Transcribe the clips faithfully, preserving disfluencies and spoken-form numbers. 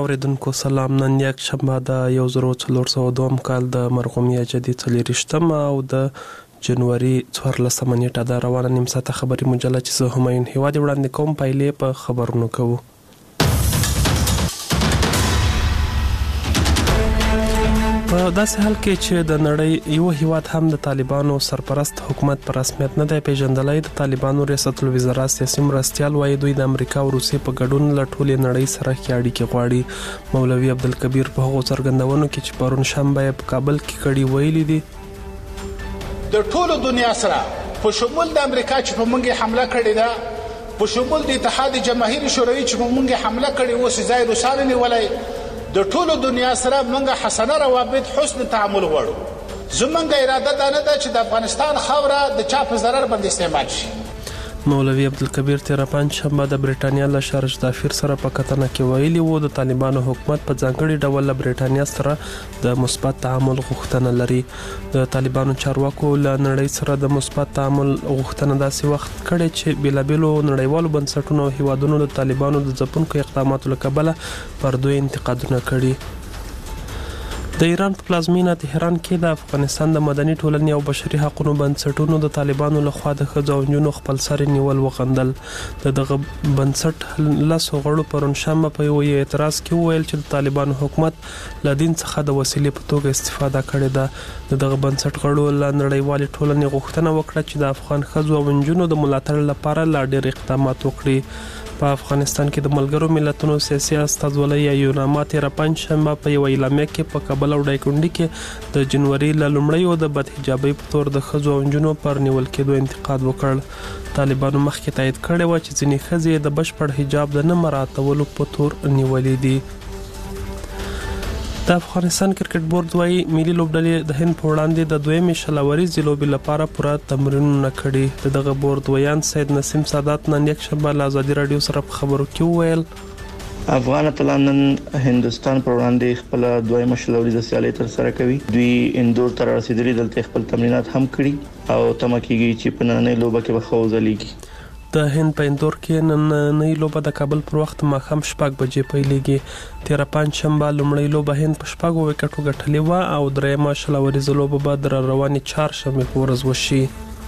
اوریدونکو سلام. نن یک شنبه د یو زر څلور سوه دوه کال د مرغومیا جدي څلېرویشتمه او د جنوري څوارلسمه نیټه د روانه نیم ساعته خبري مجله چې زه همایون هیواد وړاندې کوم. پایلې په خبرونو کوو. په داسې حال کې چې د نړۍ یو هیواد هم د طالبانو سرپرست حکومت پر رسمیت نه دی پیژندلی، د طالبانو ریاست الوزرا سیاسي مرستیال وایي دوی د امریکا او روسیې په ګډون له ټولې نړۍ سره ښې اړیکې غواړي. مولوي عبدالکبیر په هغو څرګندونو کې چې پرون شنبه په کابل کې کړي ویلي دي د ټولو دنیا سره په شمول د امریکا چې په موږ حمله کړې ده، په شمول د اتحاد جماهیر شوروي چې په موږ حمله کړې و سزای روسانو نیولای، د ټولو دنیا سره موږ حسنه روابط حسن تعامل غواړو. زموږ اراده دا نه ده چې د افغانستان خاوره د چا په ضرر باندې استعمال شي. مولوي عبدالکبیر تیره پنجشنبه د برېټانیا له شارج دافیر سره په کتنه کې ویلي وو د طالبانو حکومت په ځانګړي ډول له برېټانیا سره د مثبت تعامل غوښتنه لري. د طالبانو چارواکو له نړۍ سره د مثبت تعامل غوښتنه داسې وخت کړې چې بېلابېلو نړیوالو بنسټونو او هیوادونو د طالبانو د ځپونکو اقداماتو له کبله پر دوی انتقادونه کړي. د ایران په پلازمینه تهران کې د افغانستان د مدني ټولنې او بشري حقوقو بنسټونو د طالبانو لخوا د ښځو او نجونو خپلسري نیول وغندل. د دغه بنسټ لسو غړو پرون شنبه په یو اعتراض کې وویل چې د طالبانو حکومت له دین څخه د وسیلې په توګه استفاده کړې ده. د دغه بنسټ غړو له نړیوالې ټولنې غوښتنه وکړه چې د افغان ښځو او نجونو د ملاتړ لپاره لا ډېر اقدامات وکړي. په افغانستان کې د ملګرو ملتونو سیاسي استازولۍ یا یوناما تیره پنجشنبه په یوه اعلامیه کې په کابل او ډایکنډي کې د جنوري له لومړیو د بدحجابۍ په تور د ښځو او نجونو پر نیول کېدو انتقاد وکړ. طالبانو مخکې تایید کړی و چې ځینې ښځې د بشپړ حجاب د نه مراعاتولو په تور نیولې دي. د افغانستان کرکټ بورډ وايي ملي لوبډلې د هند په وړاندې د دویمې شلوريزې لوبې لپاره پوره تمرینونه کړي. د دغه بورډ ویان سید نسیم سادات نن یک شنبه له ازادي رادیو سره په خبرو کې وویل افغان اتلان نن هندستان پر وړاندې خپل دویمه شلوريزه سیالي تر سره کوي. دوی اندور تر رسیدلي دلته خپل تمرینات هم کړي او تمه کیږي چې په نننۍ لوبه کې به خوځلېږي. د هند په اندور کې نننۍ لوبه د کابل پر وخت ماښام شپږ بجې پیلېږي. تیره پنجشنبه لومړۍ لوبه هند په شپږو وکټو ګټلې وه او درېیمه شلوريزه لوبه به د روانې چهارشنبې په ورځ وشي.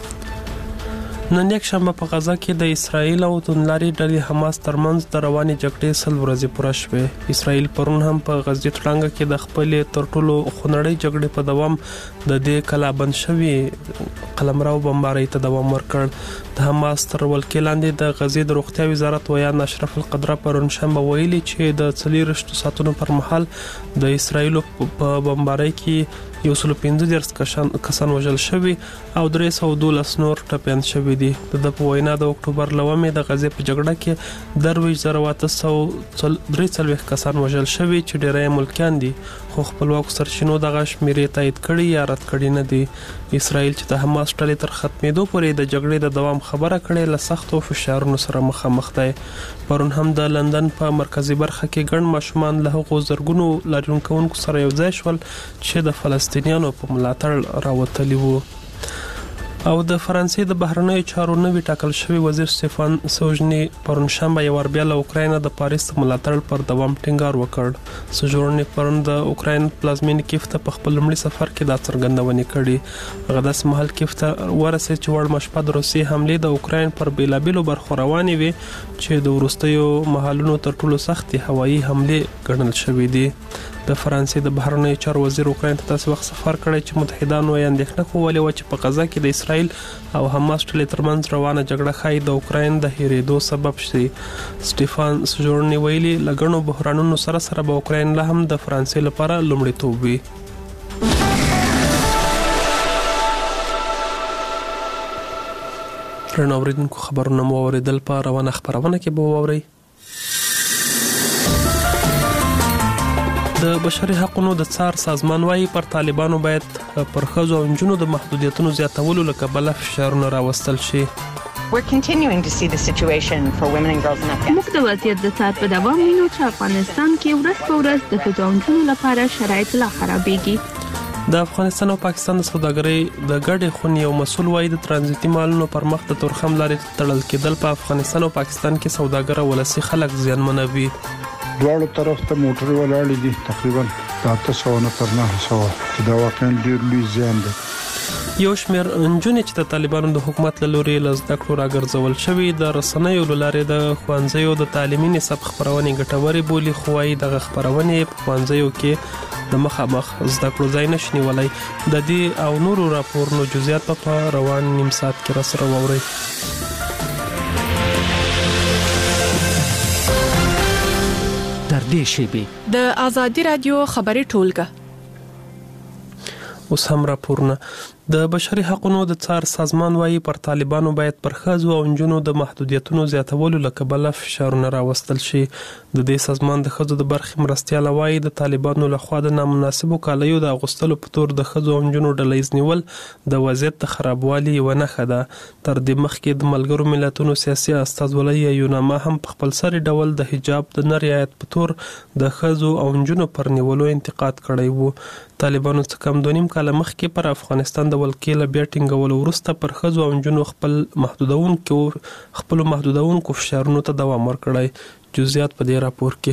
نن یک شنبه په غزه کې د اسرایل او توندلاري ډلې حماس ترمنځ د روانې جګړې سل ورځې پوره شوې. اسرایل پرون هم په غزې تړانګه کې د خپلې تر ټولو خونړۍ جګړې په دوام د دې کلابند شوي قلمرو بمبارۍ ته دوام ورکړ. د حماس تر ولکې لاندې د غزې د روغتیا وزارت ویان اشرف القدره پرون شنبه ویلي چې د څلېرویشتو ساعتونو پر مهال د اسرایل په بمبارۍ کې یو سل پنځه دېرش کسان وژل شوي او درې سوه دولس نور ټپیان شوي دي. د ده په وینا د اکتوبر له اوومې د غزې په جګړه کې درویشت زره اته سوه درې څلوېښت کسان وژل شوي چې ډېری ملکیان دي، خو خپلواکو سرچینو دغه شمیرې تایید کړي یا رد کړي نه دي. اسرائیل چې د حماس ډلې تر ختمېدو پورې د جګړې د دوام خبره کړې له سختو فشارونو سره مخامخ دی. پرون هم د لندن په مرکزي برخه کې ګڼ ماشومان له هغو زرګونو لاریون کوونکو سره یو ځای شول چې د فلسطینیانو په ملاتړ راوتلي وو. او د فرانسې د بهرنیو چارو نوي ټاکل شوی وزیر سټيفان سوژني پرون شنبه یو ور بیا له اوکراین د پاریس ملاتړ پر دوام ټینګار وکړ. سوژني پرون د اوکراین پلازمینې کیف ته په خپل لومړي سفر کې دا څرګندونې کړې. هغه داسې مهال کیف ته ورسېد چې وړ مشپه د روسیې حملې د اوکراین پر بیلابېلو برخو روانې وي چې د وروستیو مهالونو تر ټولو سختې هوایي حملې ګڼل شوې دي. د فرانسې د بهرنیو چارو وزیر اوکراین ته داسې وخت سفر کړی چې متحدانو یې اندېښنه کولې وه چې په غزه کې د اسرائیل او حماس ډلې ترمنځ روانه جګړه ښایي د اوکراین د هېرېدو سبب شي. سټيفان سوژني ویلي له ګڼو بحرانونو سره سره به اوکراین لا هم د فرانسې لپاره لومړیتوب وي. درنو اوریدونکو خبرونه مو واورېدل. په روانه خپرونه کې به واورئ د بشري حقوقو د څار سازمان وايي پر طالبانو باید پر ښځو او نجونو د محدودیتونو زیاتولو له کبله فشارونه راوستل شي. We're continuing to see the situation for women and girls in Afghanistan. موږ د وضعیت د څار په دوام وینو چې افغانستان کې ورځ په ورځ د ښځو او نجونو لپاره شرایط لا خرابېږي. د افغانستان او پاکستان د سوداګرۍ د ګډې خونې یو مسول وايي د ترانزیتي مالونو پر مخ د تورخم لارې تړل کېدل په افغانستان او پاکستان کې سوداګر او ولسي خلک زیانمنوي. دواړو طرف ته موټر ولاړې دي تقریبا اته سوه نه تر نهه سوه چې دا واقعا ډېر لوی زیان دی. یو شمېر نجونې چې د طالبانو د حکومت له لوري له زده کړو راګرځول شوي د رسنیو له لارې د ښوونځیو د تعلیمي نصاب خپرونې ګټورې بولي، خو وايي دغه خپرونې په ښوونځیو کې د مخامخ زده کړو ځای نشي نیولی. د دې او نورو راپورونو جزئیات په روان نیم ساعت کې را سره واورئ. در دې شیبې د آزادي رادیو خبري ټولګه اوس هم راپورونه. د بشري حقوقو د څار سازمان وايي پر طالبانو باید پر ښځو او نجونو د محدودیتونو زیاتولو له کبله فشارونه راوستل شي. د دې سازمان د ښځو د برخې مرستیاله وايي د طالبانو لخوا د نامناسبو کالیو د اغوستلو په تور د ښځو او نجونو ډلهییز نیول د وضعیت د خرابوالي یوه نښه ده. تر دې مخکې د ملګرو ملتونو سیاسي استازولۍ یوناما هم په خپلسري ډول د حجاب د نه رعایت په تور د ښځو او نجونو پر نیولو انتقاد کړی و. طالبانو څه کم دوه نیم کاله مخکې پر افغانستان د ولکې له بیا ټینګولو وروسته پر ښځو او نجونو خپل محدودونکو خپل محدودونکو فشارونو ته دوام ورکړی. جزئیات په دې راپور کې.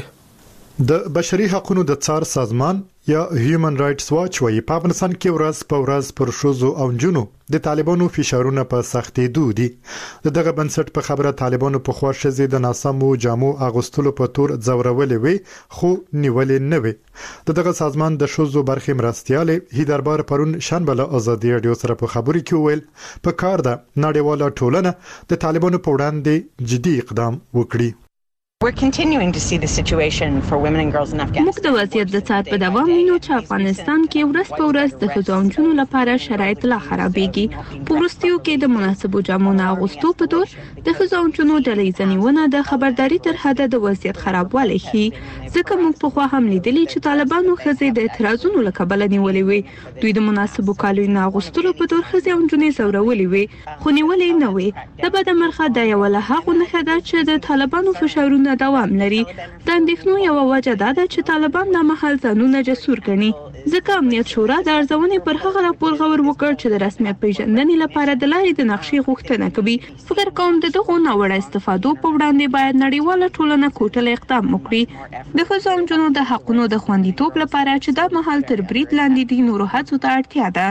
د بشري حقوقو د څار سازمان یا هیومن رائټس واچ وايي په افغانستان کې ورځ په ورځ پر ښځو او نجونو د طالبانو فشارونه په سختېدو دي. دغه بنسټ په خبره طالبانو په خوا ښځې د ناسمو جامو اغوستلو په تور ځورولې وي خو نیولې نه وي. دغه سازمان د ښځو برخې مرستیاله هیدربار پرون شنبه له ازادي رادیو سره په خبري کې ویل په کار ده نړیواله ټولنه د طالبانو په وړاندې جدي اقدام وکړي. We're continuing to see the situation for women and girls in Afghanistan. موږ د وضعیت د څار په دوام وینو چې افغانستان کې ورځ په ورځ د ښځو او نجونو لپاره شرایط لا خرابېږي. په وروستیو کې د مناسبو جامو نه اغوستو په تور د ښځو او نجونو ډلهییزه نیونه د خبرداري تر حده د وضعیت خرابوالی ښيي. ځکه موږ پخوا هم لیدلي چې طالبانو ښځې د اعتراضونو له کبله نیولې وي. دوی د مناسبو کالیو نه اغوستلو په تور ښځې او نجونې ځورولې وي خو نیولې نه وي. د بده مرغه دا یوه له هغو نښه ده چې د طالبانو فشارونه دوام لري. د اندېښنو یوه وجه دا ده چې طالبان دا مهال ځانونه جسور ګڼي. ځکه امنیت شورا د ارزونې پر هغه راپور غور وکړ چې د رسمیت پیژندنې لپاره د لارې د نقشې غوښتنه کوي. فکر کوم د دغو ناوړه استفادو په وړاندې باید نړیواله ټولنه کوټله اقدام وکړي. د ښځو او نجونو د حقونو د خوندیتوب لپاره چې دا مهال تر برید لاندې دي نورو هڅو ته اړتیا ده.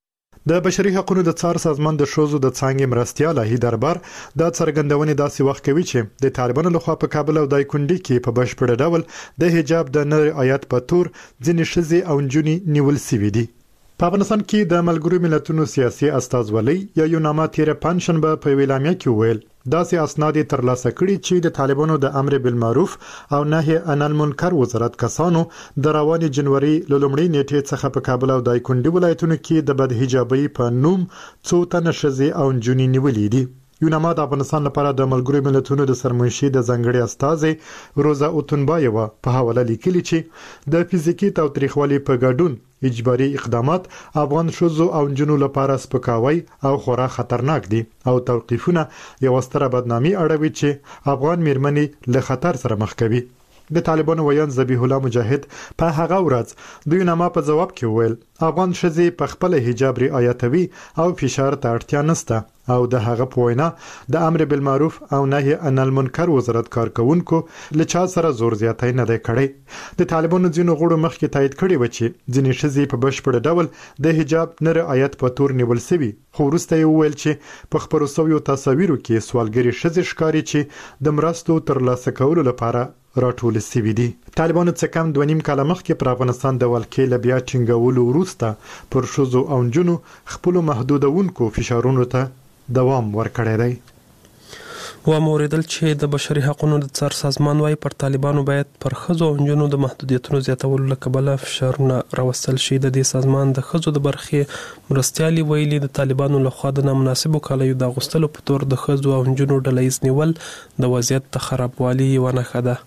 د بشري حقوقو د څار سازمان د ښځو د څانګې مرستیاله هیدربار دا څرګندونه داسې وخت کوي چې د طالبانو لخوا په کابل او دایکنډي کې په بشپړ ډول د حجاب د نه رعایت په تور ځینې ښځې او نجونې نیول شوې دي. په افغانستان کې د ملګرو ملتونو سیاسي استازولۍ یا یوناما تیر پنځشنبه په ویلامیا کې ویل داسې اسناد ترلاسه کړي چې د طالبانو د امر بالمعروف او نهي عن المنکر وزارت کسانو د رواني جنوري لومړۍ نیټې څخه په کابل او دایکنډي ولایتونو کې د بد حجابي په نوم څو تنه ښځې او نجونې نیولې دي. یوناما د افغانستان لپاره د ملګرو ملتونو د سرمنشي د ځنګړي استازي روزا اوتنبایوا په حواله لیکلي چې د فزیکي تاوتریخوالي په ګډون اجباري اقدامات افغان ښځو او نجونو لپاره سپکاوی او خورا خطرناک دي او توقیفونه یو ستره بدنامي اړوي چې افغان میرمنې له خطر سره مخ کوي. د طالبانو ویان ذبیح الله مجاهد په هغه ورځ د یوناما په جواب کې ویل افغان ښځې په خپل حجاب رعایتوي او فشار ته اړتیا نشته او د هغه په وینا د امر بالمعروف او نهي عن المنکر وزارت کارکونکو له چا سره زور زیاتی نه دی کړی. د طالبانو ځینو غړو مخکې تایید کړی و چې ځینې ښځې په بشپړ ډول د حجاب نه رعایت په تور نیول شوي خو وروسته یې وویل چې په خپرو شویو تصاویرو کې سوالګرې ښځې ښکاري چې د مرستو ترلاسه کولو لپاره راټول شوي دي. طالبانو څه کم دوه نیم کاله مخکې پر افغانستان د ولکې له بیا ټینګولو وروسته پر ښځو او نجونو خپلو محدودونکو فشارونو ته دوام ورکړی دی. و موریدل چې د بشري حقوقو د څار سازمان وايي پر طالبانو باید پر ښځو او نجونو د محدودیتونو زیاتولو له کبله فشارونه راوستل شي. د دې سازمان د ښځو د برخې مرستیالي ویلي د طالبانو لخوا د نامناسبو کالیو د اغوستلو په تور د ښځو او نجونو ډلهییز نیول د وضعیت د خرابوالي یوه نښه ده.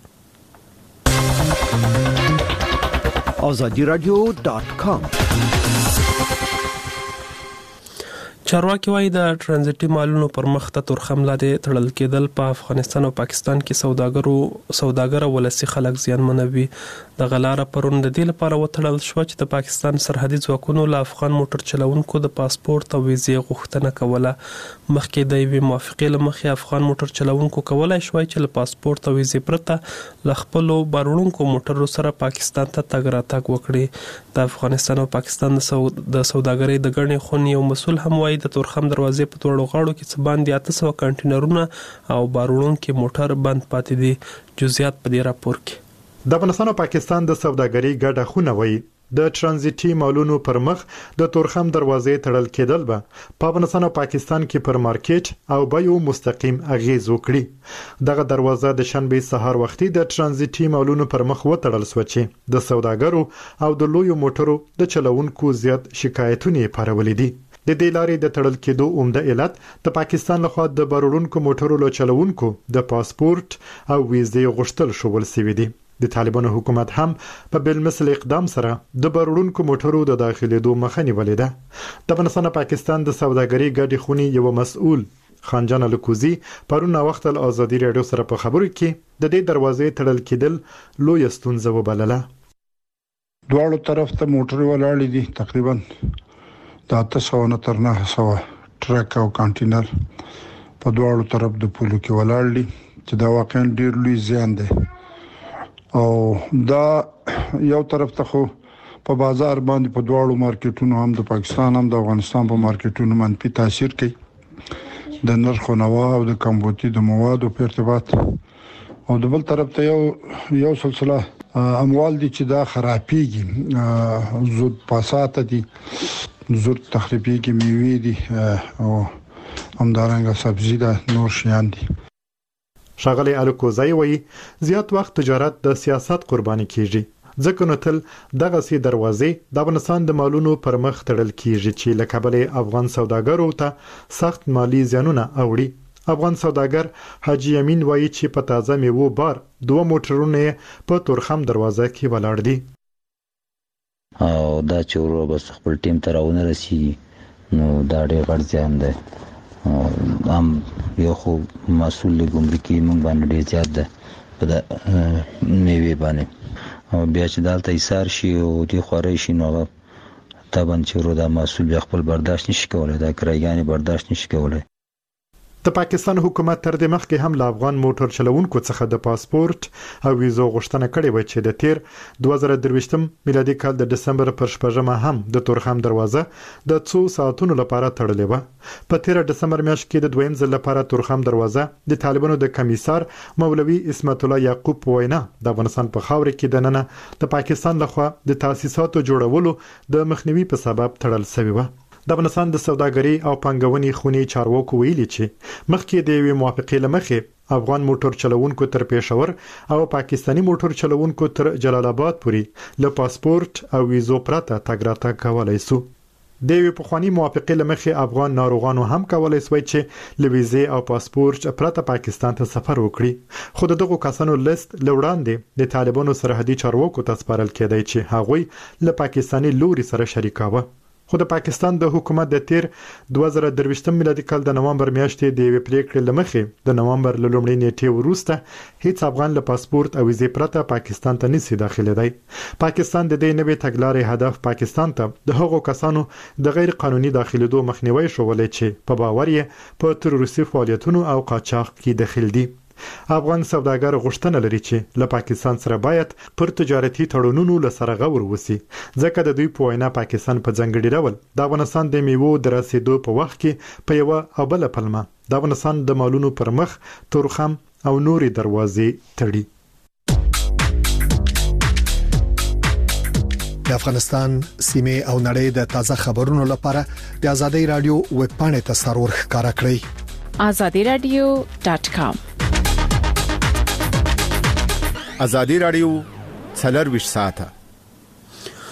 آزادی رادیو دات کام چارواکي وايي د ترانزیتي مالونو پر مخ ته تورخم لاندې تړل کېدل په افغانستان او پاکستان کې سوداګرو سوداګر ولسی خلک زیانمنوي. د غلاره پرون د دې لپاره وتړل شو چې د پاکستان سرحدي ځواکونو له افغان موټر چلوونکو د پاسپورت او ویزې غوښتنه کوله. مخکې د یوې موافقې له مخې افغان موټر چلوونکو کولای شوی چې له پاسپورت او ویزې پرته له خپلو باروړونکو موټرو سره پاکستان ته تګ راتګ وکړي. د افغانستان او پاکستان د سوداګرۍ د ګڼې خونې یو مسؤل هم وايي د تورخم دروازې په دوړو غاړو کې څه باندې اته سوه کنټینرونه او باروړونکي موټر بند پاتې دي. جزئیات په دې راپور کې. د افغانستان او پاکستان د سوداګرۍ ګډه خونه وایي د ترانزیتي مالونو پر مخ د تورخم دروازې تړل کېدل به په افغانستان او پاکستان کې پر مارکیټ او بایو مستقیم اغیز وکړي. دغه دروازه د شنبه سهار وختي د ترانزیتي مالونو پر مخ وتړل شو چې د سوداګرو او د لویو موټرو د چلوونکو زیات شکایتونه پارولې دي. د دې لارې د تړل کېدو عمده علت د پاکستان لخوا د باروړونکو موټرو له چلوونکو د پاسپورت او ویزې غوښتل شول سوي دي. د طالبانو حکومت هم په بلمثل اقدام سره د باروړونکو موټرو د داخليدو مخه نیولې ده. د افغانستان او پاکستان د سوداګرۍ ګډې خونې یو مسؤل خانجان الکوزی پرون وخت ال ازادي رادیو سره په خبرو کې د دې دروازې تړل کېدل لوی ستونزه وبلله. دواړو طرف ته موټر ولاړې دي، تقریبا د اته سوه نه تر نهه سوه ټرک او کانټینر په دواړو طرف د پولو کې ولاړ دي چې دا واقعا ډیر لوی زیان دی. او دا یو طرف ته خو په بازار باندې په دواړو مارکیټونو هم د پاکستان هم د افغانستان په مارکیټونو منفي تاثیر کوي. د نرخ او نوا او د کمبودي د موادو په ارتباط او د بل طرف ته یو یو سلسله اموال دي چې دا خرابېږي، زود پاسات دي، زود تخریبېږي، میوې دي او همدارنګه سبزي ده، نور شیان دي. شاغلی الکوزی وایي زیات وخت تجارت د سیاست قرباني کیږي، ځکه نو تل دغه سي دروازې د افغانستان د مالونو پر مخ تړل کیږي چې له کبله افغان سوداګرو ته سخت مالی زیانونه اوړي. افغان سوداګر حاجی امین وایي چې په تازه میوو بار دوه موټرونه په تورخم دروازه کې ولاړ دي. او دا چې ورو بس خپل ټیم ته راونه رسیږي نو دا ډېر غټ زیان دی. هم یو خو مسؤل ګمرکي مونږ باندې ډېر زیات ده په د میوې باندې، او بیا چې دلته ایثار شي او دې خوارۍ شي نو هغه طبعا چې ورو دا مسؤل بیا خپل برداشت نشي کولی، دا کرایګانې برداشت نشي کولی. د پاکستان حکومت تر دې مخکې هم له افغان موټر چلوونکو څخه د پاسپورت او ویزو غوښتنه کړې و چې د تیر دوه زره درویشتم میلادي کال د دسمبر پر شپږمه هم د تورخم دروازه د څو ساعتونو لپاره تړلې و. په تیر دسمبر میاشت کې د دویم ځل لپاره تورخم دروازه د طالبانو د کمیسار مولوي اسمت الله یعقوب وینا د افغانستان په خاور کې د نننه د پاکستان لخوا د تاسیساتو جوړولو د مخنیوي په سبب تړل شوی و. د افغانستان د سوداګرۍ او پانګونې خونې چارواکو ویلي چې مخکې د یوې موافقې لمخې افغان موټر چلوونکو تر پېښور او پاکستانی موټر چلوونکو تر جلال آباد پورې له پاسپورت او ویزو پرته تګ راتګ کولای شو. د یوې پخواني موافقې لمخې افغان ناروغانو هم کولای شوی چې له ویزې او پاسپورت پرته پاکستان ته سفر وکړي، خو دغه کسانو لیست لوړاندې د طالبانو سرحدي چارواکو ته سپارل کېدای چې هغوی له پاکستانی لوري سره شریکاوه. خو د پاکستان د حکومت د تیر دوه زره درویشتم میلادي کال د نومبر میاشتې د یوې پریکړې لمخې د نومبر له لومړۍ نیټې وروسته هیڅ افغان له پاسپورت او ویزې پرته پاکستان ته نشي داخليدای. پاکستان د دې نوې تګلارې هدف پاکستان ته د هغو کسانو د غیر قانوني داخليدو مخنیوي شولې چې په باور یې په تروریستي فعالیتونو او قاچاق کې داخل دي. افغان سوداګر غوښتنه لري چې له پاکستان سره باید پر تجارتي تړونونو لسره غور وسی، ځکه د دوی په وینا پاکستان په ځنګړي ډول د افغانستان د میوو د رسیدو په وخت کې په یو او بل پلمه د افغانستان د مالونو پر مخ تورخم او نوري دروازې تړي. د افغانستان سیمه او نړۍ د تازه خبرونو لپاره د ازادي رادیو ویب پاڼې ته سرور ښکارا کړئ azadi radio dot com. ازادي رادیو څلور ویشت ساعته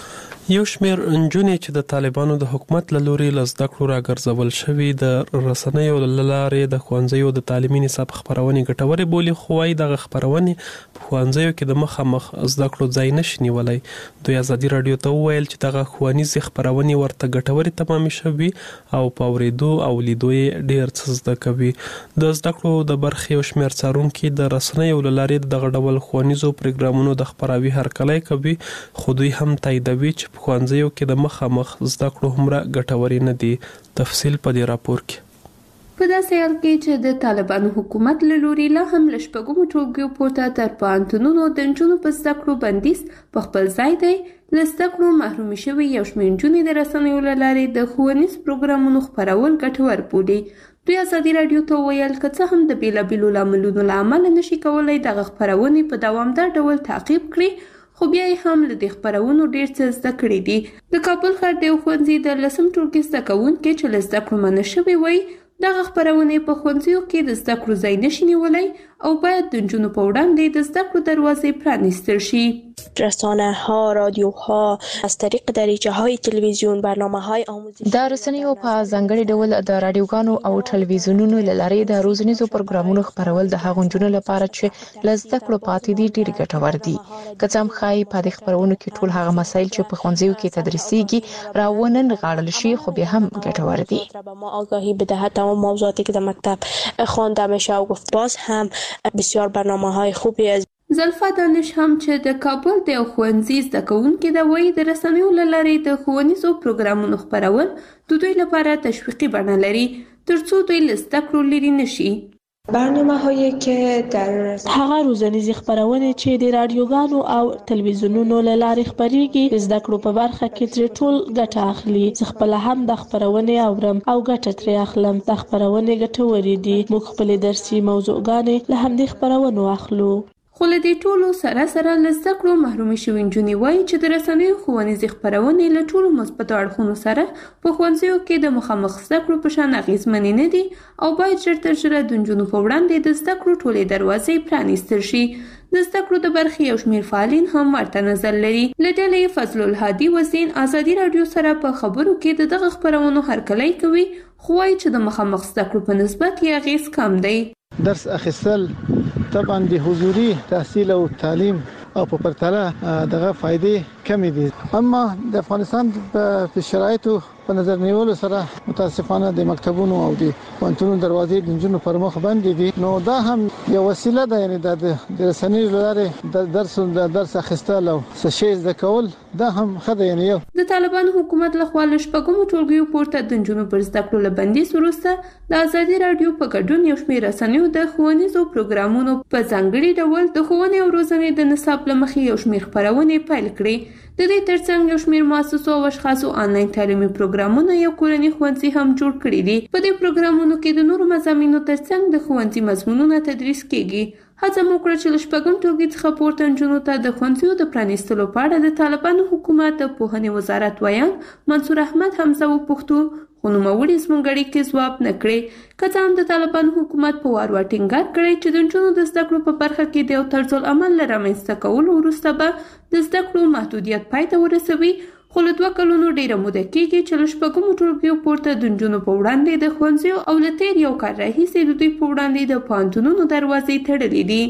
یو شمېر نجونې چې د طالبانو د حکومت له لوري له زده کړو راګرځول شوي د رسنیو له لارې د ښوونځیو د تعلیمي نصاب خپرونې ګټورې بولي، خو وايي دغه خپرونې په ښوونځیو کې د مخامخ زده کړو ځای نشي نیولی. دوی ازادي راډیو ته وویل چې دغه ښوونیزې خپرونې ورته ګټورې تمامې شوي او په اورېدو او لیدو یې ډېر څه زده کوي. د زده کړو د برخې یو شمېر څارونکي د رسنیو له لارې دغه ډول ښوونیزو پروګرامونو د خپراوي هرکلی کوي، خو دوی هم تاییدوي چې په ښوونځیو کې د مخامخ زده کړو هومره ګټورې نه دي. تفصیل په دې راپور کې. په داسې حال کې چې د طالبانو حکومت له لوري لا هم له شپږمو ټولګیو پورته تر پوهنتونونو د نجونو په زده کړو بندیز په خپل ځای دی، له زده کړو محرومې شوي یو شمېر نجونې د رسنیو له لارې د ښوونیز پروګرامونو خپرول ګټور بولي. دوی ازادي راډیو ته وویل که څه هم د بېلابېلو لاملونو له امله نشي کولی دغه خپرونې په دوامدار ډول تعقیب کړي، خو بیا یې هم له دې خپرونو ډېر څه زده کړي دي. د کابل ښار د یو ښوونځي د لسم ټولګي زده کوونکي چې له زده کړو منع شوي وایي دغه خپرونې په ښوونځیو کې د زده کړو ځای نشي نیولی او باید د نجونو په وړاندې د زده کړو دروازې پرانیستل شي. رسانه ها، رادیو ها از طریق دریچه های تلویزیون برنامه های آموزشی د رسنیو په ځانګړي ډول د رادیوګانو او ټلویزیونونو له لارې د روزنیزو پروګرامونو خپرول د هغو نجونو لپاره چې له زده کړو پاتې دي ډېر ګټور دي. که څه هم ښایي په دې خپرونو کې ټول هغه مسایل چې په ښوونځیو کې تدریسیږي راوننغاړل شي، خو بیا هم ګټور دي. ما آگاهی بدهد تمام موضوعاتی که در مکتب خوانده میشه و گفت باز هم بسیار برنامه های خوبی از زلفا دانش هم چې د کابل د یو ښوونځي زده کوونکې ده، وایي د رسنیو له لارې د ښوونیزو پروګرامونو خپرول د دوی لپاره تشویقي بڼه لري ترڅو دوی له زده کړو لرې نشي. برنامه هایی که در هغه روزنیزې خپرونې چې د رادیوګانو او تلویزیونونو له لارې خپریږي د زده کړو په برخه کې ترې ټول ګټه اخلي. زه خپله هم د خپرونې اورم او ګټه ترې اخلم. د خپرونې ګټورې دي. موږ خپلې درسي موضوعګانې له همدې خپرونو اخلو. خو له دې ټولو سره سره له زده کړو محرومې شوي نجونې وایي چې د رسنیو ښوونیزې خپرونې له ټولو مثبتو اړخونو سره په ښوونځیو کې د مخامخ زده کړو په شان اغېزمنې نه دي او باید ژر تر ژره د نجونو په وړاندې د زده کړو ټولې دروازې پرانیستل شي. د زده کړو د برخې یو شمېر فعالین هم ورته نظر لري. له ډلې فضل الهادي وزین ازادي راډیو سره په خبرو کې د دغه خپرونو هرکلی کوي، خو وایي چې د مخامخ زده کړو په نسبت یې اغېز کم دی. درس اخیستل طبعا د حضوري تحصیل او تعلیم او په پرتله دغه فائدې کم دي، اما د افغانستان په شرایطو په نظر نیولو سره متاسفانه د مکتبونو او د پوهنتونونو دروازې د نجونو پر مخ بندې دي. نو دا هم یو وسیله ده، یعنی د رسنیو له لارې د درس د درس اخیستل او څه شی زده کول دا هم ښه ده. یعنی یو د طالبانو حکومت لخوا له شپږمو ټولګیو پورته د نجونو پر زده کړو له بندیز وروسته د ازادي راډیو په ګډون یو شمېر رسنیو د ښوونیزو پروګرامونو په ځانګړي ډول د ښوونې او روزنې د نصاب له مخې یو شمېر خپرونې پیل کړې. د دې ترڅنګ یو شمېر مؤسسو او اشخاصو آنلاین تعلیمي پروګرامونه یو کورني ښوونځي هم جوړ کړي دي. په دې پروګرامونو کې د نورو مضامینو ترڅنګ د ښوونځي مضمونونه تدریس کیږي. هڅه مو کړه چې له شپږم ټولګي څخه پورته نجونو ته د ښوونځیو د پرانیستلو په اړه د طالبانو حکومت د پوهنې وزارت ویان منصور احمد حمزه وپوښتو، خو نوموړي زموږ اړیکې ځواب نه کړې. که څه هم د طالبانو حکومت په وار وار ټینګار کړی چې د نجونو د زده کړو په برخه کې د یو طرزالعمل له رامنځته کولو وروسته به د زده کړو محدودیت پای ته ورسوي، خو له دوه کلونو ډیره موده کېږي چې له شپږمو ټولګیو پورته د نجونو په وړاندې د ښوونځیو او له تېر یو کال راهیسې د دوی په وړاندې د پوهنتونونو دروازې تړلې دي.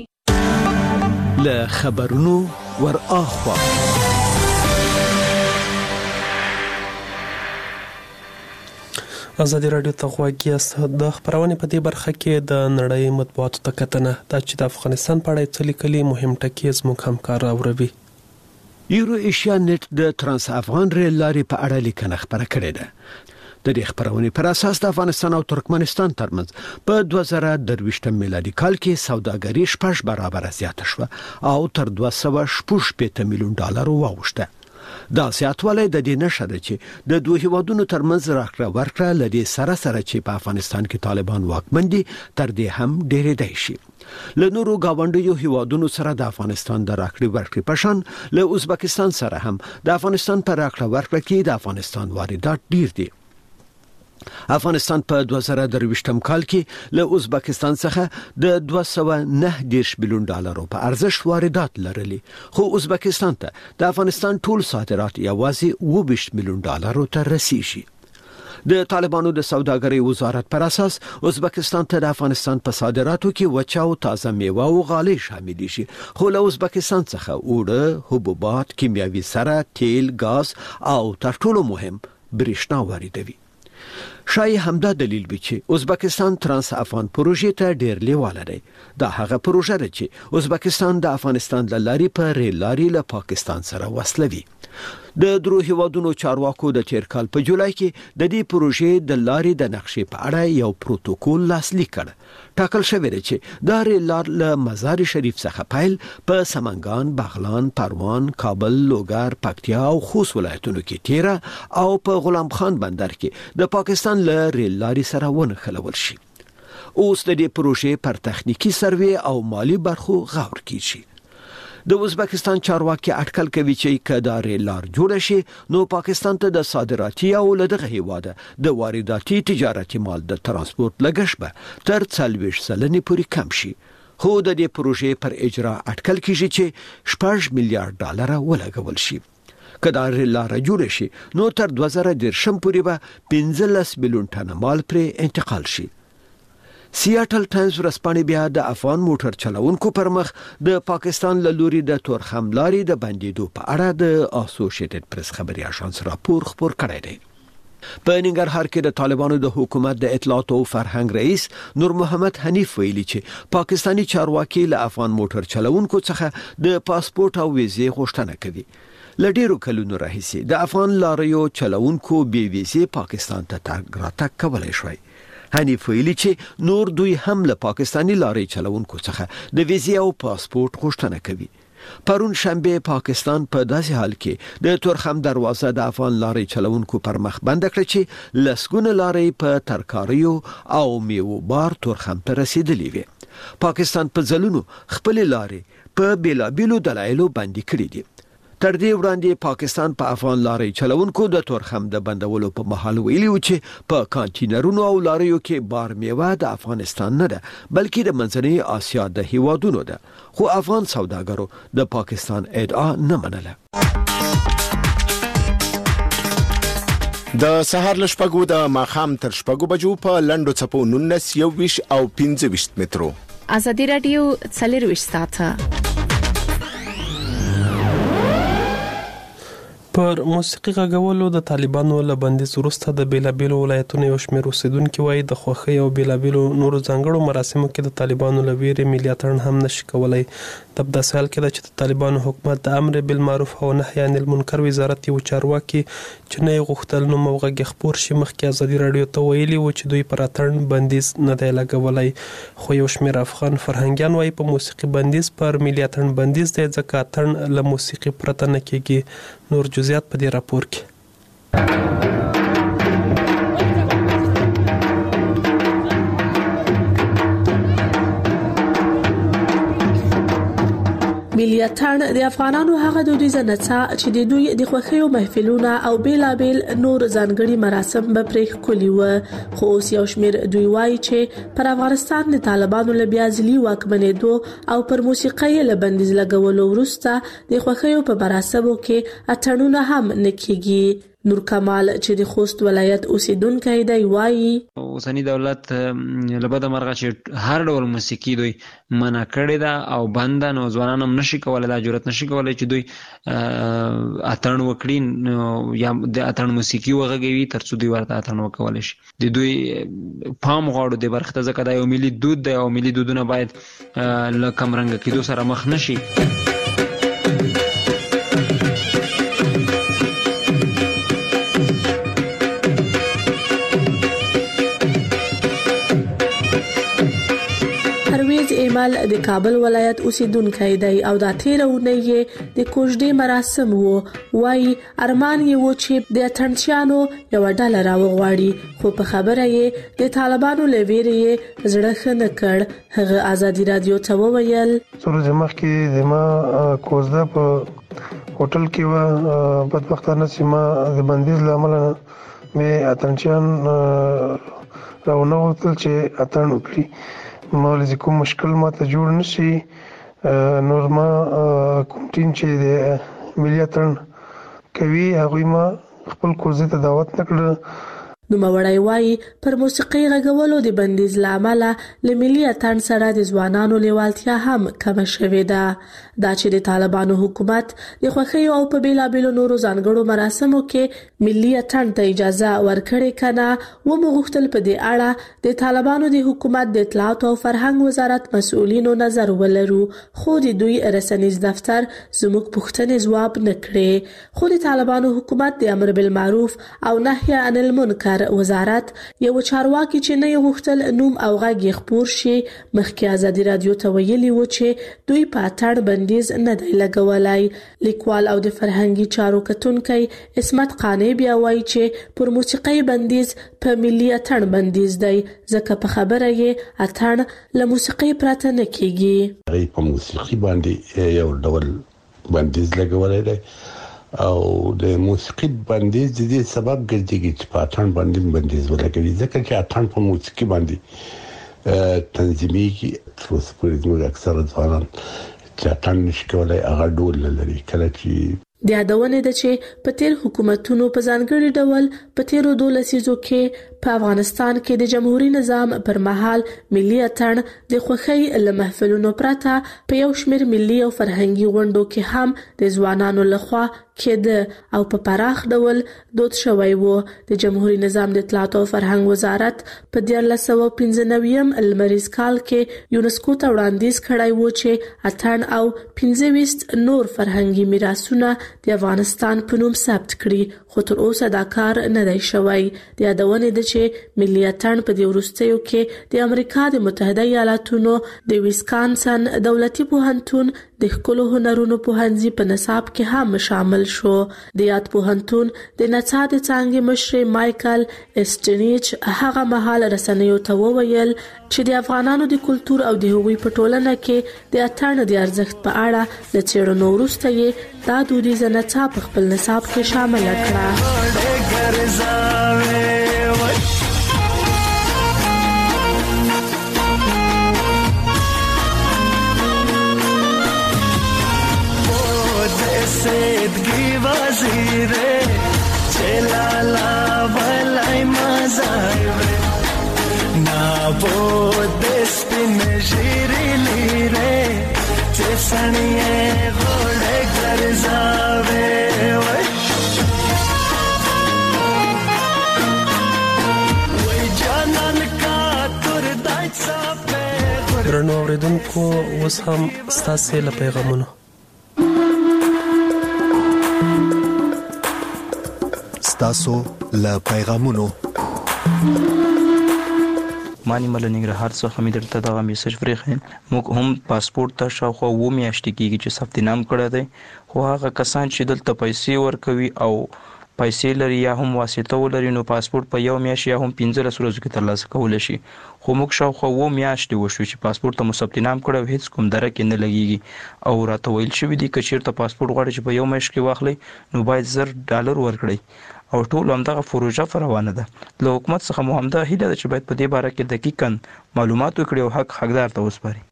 له خبرونو ور اخوا ازادي راډیو ته غوږ یاست. د خبرونې په دې برخه کې د نړۍ مطبوعاتو ته کتنه دا چې د افغانستان په اړه څه لیکلي مهم ټکي زموږ همکار راوړي. یورو ایشیا نت د ترانس افغان ریل لارې په اړه لیکنه خبره کړې ده. د دې خبرونې پر اساس د افغانستان او ترکمنستان ترمنځ په دوه زره درویشتم میلادي کال کې سوداګري شپږ برابر زیاته شوه او تر دوه سوه شپږ پنځه میلیون ډالر واوښته. دا زیاتوالی د دې نښه ده چې د دوه هیوادونو ترمنځ راکړه ورکړه له دې سره سره چې په افغانستان کې طالبان واکمن دي تر دې هم ډېرېدای شي. له نورو گاونډیو هیوادونو سره د افغانستان د راکړې ورکړې په شان له ازبکستان سره هم د افغانستان په راکړه ورکړه کې د افغانستان واردات ډېر دي. افغانستان په دوه زره درویشتم کال کې له ازبکستان څخه د دوه سوه نه دېرش میلیون ډالرو په ارزښت واردات لرلي، خو ازبکستان ته د افغانستان ټول صادرات یوازې اووه ویشت میلیون ډالرو ته رسیږي. د طالبانو د سوداګرۍ وزارت پر اساس ازبکستان ته د افغانستان په صادراتو کې وچه او تازه میوه او غالۍ شامل شي، خو له ازبکستان څخه اوړه، حبوبات، کیمیاوي سره، تیل، غاز او تر ټولو مهم برېښنا واردوي. شاید همدا دلیل وي چې ازبکستان ترانس افغان پروژې ته ډېر لیواله دی. دا هغه پروژه ده چې ازبکستان د افغانستان له لارې په ریل لارې له پاکستان سره وصلوي. د درو هیوادونو چارواکو د تیر کال په جولای کې د دې پروژې د لارې د نقشې په اړه یو پروتوکول لاسلیک کړ. ټاکل شوی دی چې دا ریل لار له مزار شریف څخه پیل په سمنګان، بغلان، پروان، کابل، لوګر، پکتیا او خوست ولایتونو کې تیره او په غلام خان بندر کې د پاکستان له ریل لارې سره ونښلول شي. اوس د دې پروژې پر تخنیکی سروې او مالی برخو غور کیږي. د ازبکستان چارواکي اټکل کوي چې کدا ریل لار جوړ شي نو پاکستان ته د صادراتي او لدغه هیواده د وارداتي تجارتي مال د ترانسپورت لګښت به تر څلوېښت سلنې پورې کم شي. خو د دې پروژې پر اجرا اټکل کیږي چې شپږ میلیارډ ډالر ولګول شي. کدا ریل لار جوړ شي نو تر دوه زره دېرشم پورې به پنځلس میلیون ټن مال پرې انتقال شي. سیاټل ټایمز ورځپاڼې بیا د افغان موټر چلونکو پر مخ د پاکستان له لوري د تورخم لارې د بندیدو په اړه د اسوسییټډ پریس خبري اژانس راپور خپور کړی دی. په ننګرهار کې د طالبانو د حکومت د اطلاعات او فرهنګ رئیس نور محمد حنیف ویلي چې پاکستانی چارواکي له افغان موټر چلونکو څخه د پاسپورت او ویزې غوښتنه کوي. له ډیرو کلونو راهیسې د افغان لاریو چلونکو بې ویزې پاکستان ته تګ راتګ کولای شوی. حنیف ویلي چې نور دوی هم له پاکستانی لارې چلونکو څخه د ویزې او پاسپورت غوښتنه کوي. پرون شنبه پاکستان په داسې حال کې د تورخم دروازه د افغان لارې چلونکو پر مخ بند کړ چې لسګونه لارې په ترکاریو او میوو بار تورخم ته رسیدلې وي. پاکستان په ځلونو خپل لارې په بیلابیلو دلایلو بندي کړې دي. تر دې وړاندې پاکستان په افغان لارې چلونکو د تورخم د بندولو په مهال ویلي و چې په کانټینرونو او لاریو کې بار میوه د افغانستان نه ده بلکې د منځنۍ آسیا د هیوادونو ده، خو افغان سوداګرو د پاکستان ادعا نه منله. د سهار له شپږو د ماښام تر شپږو بجو په لنډو څپو نولس، یوویشت او پنځه ویشت مترو. ازادي رادیو څلرویشت ساعته پر موسیقي غږولو د طالبانو له بندیز وروسته د بیلابیلو ولایتونو یو شمېر اوسیدونکي وایي د خوښۍ او بیلابیلو نورو ځانګړو مراسمو کې د طالبانو له ویرې ملي اتڼ هم نشي کولی. د داسې حال کې ده چې د طالبانو حکومت د امر بالمعروف او نهي عن المنکر وزارت یو چارواکي چې نه یې غوښتل نوم او غږ خپور شي مخکې ازادي راډیو ته ویلي و چې دوی پر اتڼ بندیز نه دی لګولی. خو یو شمېر افغان فرهنګیان وایي په موسیقي بندیز پر ملي اتڼ بندیز دی ځکه اتڼ له موسیقي پرته نه کېږي. نور جزئیات په دې راپور کې. ملي اتڼ د افغانانو هغه دودیزه نڅا چې د دوی د خوښیو محفلونه او بیلابیل نور ځانګړي مراسم به پرې ښکلي وو، خو اوس یو شمېر دوی وایي چې پر افغانستان د طالبانو له بیا ځلي واکمنېدو او پر موسیقۍ له بندیز لګولو وروسته د خوښیو په مراسمو کې اتڼونه هم نه کېږي. نور کمال چې د خوست ولایت اوسیدونکی دی وایي اوسنی دولت لبد مرغه چې هر ډول موسیقي دوی منع کړې ده او بنده، نو ځوانان هم نشي کولای، دا جرأت نشي کولای چې دوی اتڼ وکړي یا د اتڼ موسیقي وغږوي تر څو دوی ورته اتڼ وکولای شي. د دوی پام غواړو د برخه ځکه دا یو ملي دود دی او ملي دودونه باید له کمرنګ کېدو سره مخ نشي. ایمل د کابل ولایت اوسیدونکی دی او دا تیره اونۍ یې د کوژدې مراسم وو. وایي ارمان یې و چې د اتڼچیانو یوه ډله راوغواړي، خو په خبره یې د طالبانو له ویرې یې زړه ښه نه کړ. هغه ازادي راډیو ته وویل څو ورځې مخکې د ما کوژده په هوټل کې وه، بدبختانه چې ما د بندیز له امله مې اتنچیان راونه غوښتل چې اتن وکړي. ما ولې کوم مشکل ماته جوړ نشي، نور ما کوم ټیم چې د ملي اتن کوي هغوی ما خپل کورزې ته دعوت نه کړه. نوموړی وایي پر موسیقۍ غږولو د بندیز له امله له ملي اتڼ سره د ځوانانو لیوالتیا هم کمه شوې ده. دا چې د طالبانو حکومت د خوښیو او په بیلابیلو نورو ځانګړو مراسمو کې ملي اتڼ ته اجازه ورکړې کنه و مو غوښتل په دې اړه د طالبانو د حکومت د اطلاعات او فرهنګ وزارت مسؤلینو نظر ولرو، خو د دوی رسنیز دفتر زموږ پوښتنې ځواب نه کړې. خو د طالبانو حکومت د امر بالمعروف او نهي عن المنکر وزارت یو چارواکي چې نه غوښتل نوم او غږ یې خپور شي، مخکې ازادي رادیو ته ویلي و چې دوی په اتڼ بندیز نه دی لګولای. لیکوال او د فرهنګي چارو کتونکی اسمت قانع بیا وایي چې پر موسیقۍ بندیز په ملي اتڼ بندیز دی، ځکه په خبره یې اتڼ له موسیقۍ پرته نه کیږي. په موسیقي باندې یو ډول بندیز لګولای دی او د موسیقي بندیز د دې سبب ګرځي چې په اتڼ باندې بندیز ولګوي، ځکه چې اتڼ په موسیقي باندې تنظیمي کې تر اوسه پورې زموږ اکثره ځوانان چې اتڼ نشي کولای هغه ډول نه لري. کله چې د یادونې ده چې په تیر حکومتونو په ځانګړي ډول په تیرو دوه لسیزو کې په افغانستان کې د جمهوریت نظام پر مهال ملي اتڼ د خوښۍ له محفلونو پرته په یو شمېر ملي او فرهنګي غونډو کې هم د ځوانانو لخوا کېده او په پراخ ډول دود شوی و. د جمهوریت نظام د اطلاعات او فرهنګ وزارت په دیارلس سوه پنځه نوي لمریز کال کې یونسکو ته وړاندیز کړی و چې اتڼ او پنځه ویشت نور فرهنګي میراثونه د افغانستان په نوم ثبت کړي، خو تر اوسه دا کار نه دی شوی. د یادونې ده چې ملي اتڼ په دې وروستیو کې د امریکا د متحده ایالاتونو د ویسکانسن دولتي پوهنتون د ښکلو هنرونو پوهنځي په نصاب کې هم شامل شو. د یاد پوهنتون د نڅا د څانګې مشر مایکل اسټنیچ هغه مهال رسنیو ته وویل چې د افغانانو د کلتور او د هغوی په ټولنه کې د اتڼ د ارزښت په اړه له څېړنو وروسته یې دا دودیزه نڅا په خپل نصاب کې شامله کړه. سیدگی وزیره چلالا ولای مزایره نابود دسپین جیری لیره چسنیه غوڑه گرزاوه وی جانان کا تر دایت سافه. درنو اوریدونکو اوس هم ستاسو له پیغامونو تاسو له پیغامونو مانی مل ننګرهار څخه مې درته دا میسج ورخین. موږ هم پاسپورت ته شاوخوا و میاشتې کېږي چې ثبت نام کړی دی، خو هغه کسان چې دلته پیسې ورکوي او پیسې لري یا هم واسطه ولري نو پاسپورت په یو میاشت یا هم پنځلس ورځو کې ترلاسه کولی شي. خو موږ شاوخوا اووه میاشتې وشو چې پاسپورت ته مو ثبت نام کړی او هېڅ کوم دره کې نه لګېږي او راته ویل شوي دي که چېرته پاسپورت غواړئ چې په یو میاشت کې واخلئ نو باید زر ډالر ورکړئ او ټول همدغه پروژه پر روانه ده. له حکومت څخه مو همدا هیله ده چې باید په دې باره کې دقیقاً معلومات وکړي او حق حقدار ته وسپاري.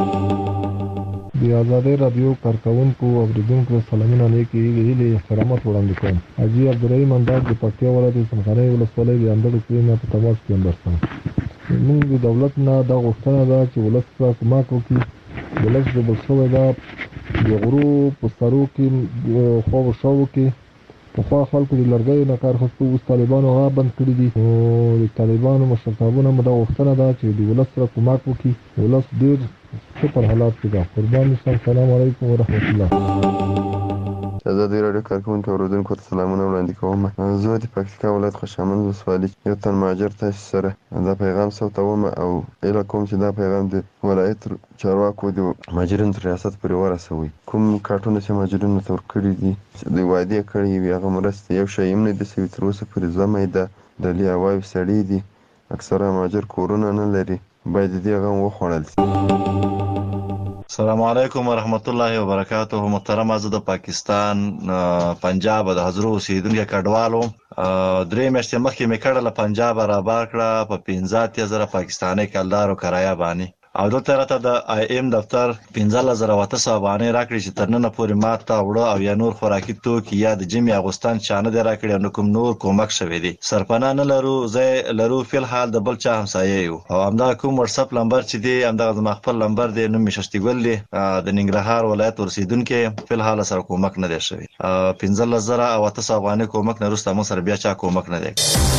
د آزادۍ رادیو کارکونکو او اوریدونکو سلامونه لیکي ویلي احترامات وړاندې کوم. حاجي عبدالرحیم انداز د پکتیا ولایت څمکنۍ ولسوالۍ د اندړو کلي په تماس کې اندرسم. موږ د دولت نه دا غوښتنه ده چې ولس ته کومک وکړي. ولس د بل شوی ده د غرو په سرو کې خو شاو کې په خوا خلکو د لرګیو نه کار اخیستو اوس طالبانو هغه بند کړي دي. نو د طالبانو مشرتابونه مو دا غوښتنه ده چې د ولس سره کومک وکړي. ولس ډېر ښه پر حالات کې ده. قربان شم. سلام علیکم ورحمت الله. آزادۍ رادیو کارکونکو او اوریدونکو ته سلامونه وړاندې کوم. زه د پکتیکا ولایت خوشامند ولسوالۍ یو تن مهاجر تاسو سره دا پیغام ثبتوم او هیله کوم چې دا پیغام د ولایت چارواکو د مهاجرینو تر ریاست پورې ورسوي. کوم کارټونه چې مهاجرینو ته ورکړي دي د وعدې کړي وي هغه مرستې یو شی هم نه دي سوي تر اوسه پورې. زمه یې ده ډلې هواوې سړي دي، اکثره مهاجر کورونه نه لري، باید دې هغه هم وخوړل شي. السلام علیکم ورحمت الله وبرکاته. محترم زه د پاکستان پنجاب د حضرت اوسیدونکو کډوالو درې میاشتې مخکې مې کړه له پنجاب را بار کړه په پنځه اتیا زره پاکستاني کلدارو کرایه باندې او دلته راته د آی ایم دفتر پنځه زره واته سوه افغانۍ راکړي چې تر ننه پورې ماته اوړه او یا نور خوراکي توکي یا د جمعې اغوستان چا نه دی راکړي او نه کوم نور کومک شوی دی. سرپناه نه لرو، ځای لرو فی الحال د بل چا همسایه یو او همدغه کوم واتساپ نمبر چې دی همدغه زما خپل نمبر دی، نوم مې ششتي ګل دی، د ننګرهار ولایت اوسیدونکی. فی الحال سره کومک نه دی شوی. پنځه زره او اته سوه افغانۍ کومک نه وروسته موږ سره بیا چا کومک نه دی.